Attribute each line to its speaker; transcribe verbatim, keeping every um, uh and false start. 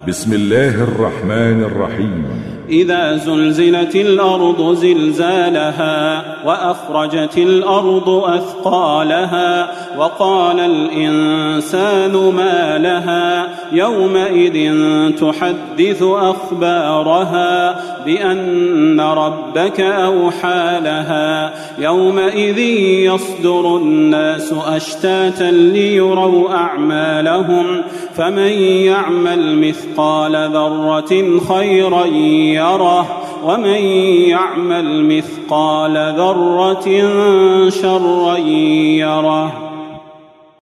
Speaker 1: بسم الله الرحمن الرحيم.
Speaker 2: إذا زلزلت الأرض زلزالها وأخرجت الأرض أثقالها وقال الإنسان ما لها يومئذ تحدث أخبارها بأن ربك أوحى لها يومئذ يصدر الناس أشتاتا ليروا أعمالهم فمن يعمل مثقال ذرة خيرا يره ومن يعمل مثقال ذرة شرا يره.